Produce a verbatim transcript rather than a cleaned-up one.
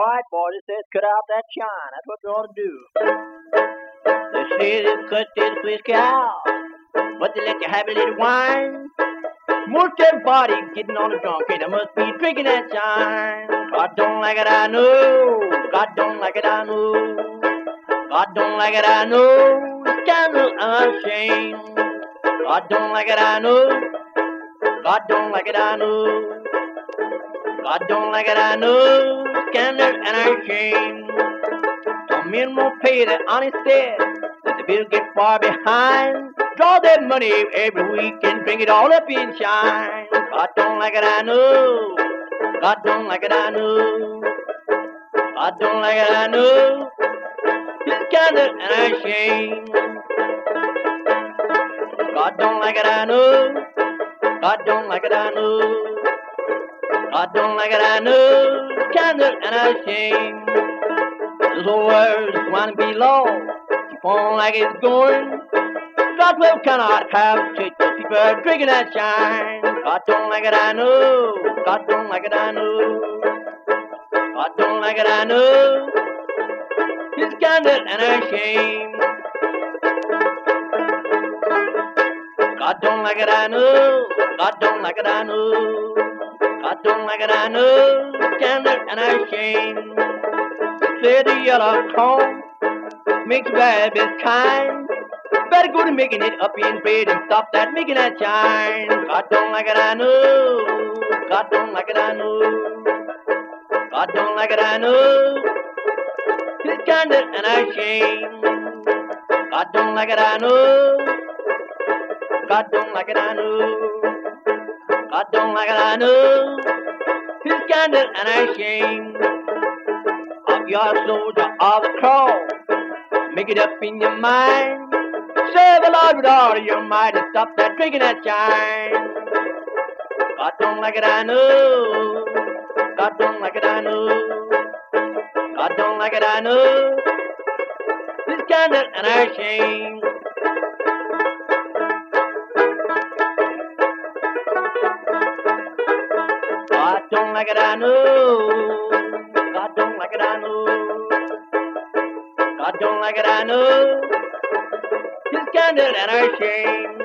Alright, boys, it says cut out that shine. That's what you ought to do. They say this cut this whiskey out, but they let you have a little wine. Most everybody getting on the drunk, they must be drinking that shine. God don't like it, I know. God don't like it, I know. God don't like it, I know. Scandal unashamed. God don't like it, I know. God don't like it, I know. God don't like it, I know. Scandal and unashamed. Some men won't pay their honest debt. Let the bills get far behind. Draw their money every week and bring it all up in shine. God don't like it, I know. God don't like it, I know. God don't like it, I know. It's scandal and unashamed. God don't like it, I know. God don't like it, I know. God don't like it, I know. Scandal and unashamed. This whole world's going to be lost. Keep on like it's going. God will cannot have church. People are drinking that shine. God don't like it, I know. God don't like it, I know. God don't like it, I know. It's scandal and unashamed. God don't like it, I know. God don't like it, I know. God don't like it, I know. Scandal and unashamed. Say the yellow corn makes babies kind. Better go to making it up in bed and stop that making that shine. God don't like it, I know. God don't like it, I know. God don't like it, I know. It's scandal and unashamed. God don't like it, I know. God don't like it, I know. God don't like it, I know. It's scandal and unashamed. Of your soldier of the cross, make it up in your mind. Serve the Lord with all of your might and stop that drinking that shine. God don't like it, I know. God don't like it, I know. God don't like it, I know. It's scandal and unashamed. God don't like it, I know. God don't like it, I know. God don't like it, I know. It's scandal and unashamed.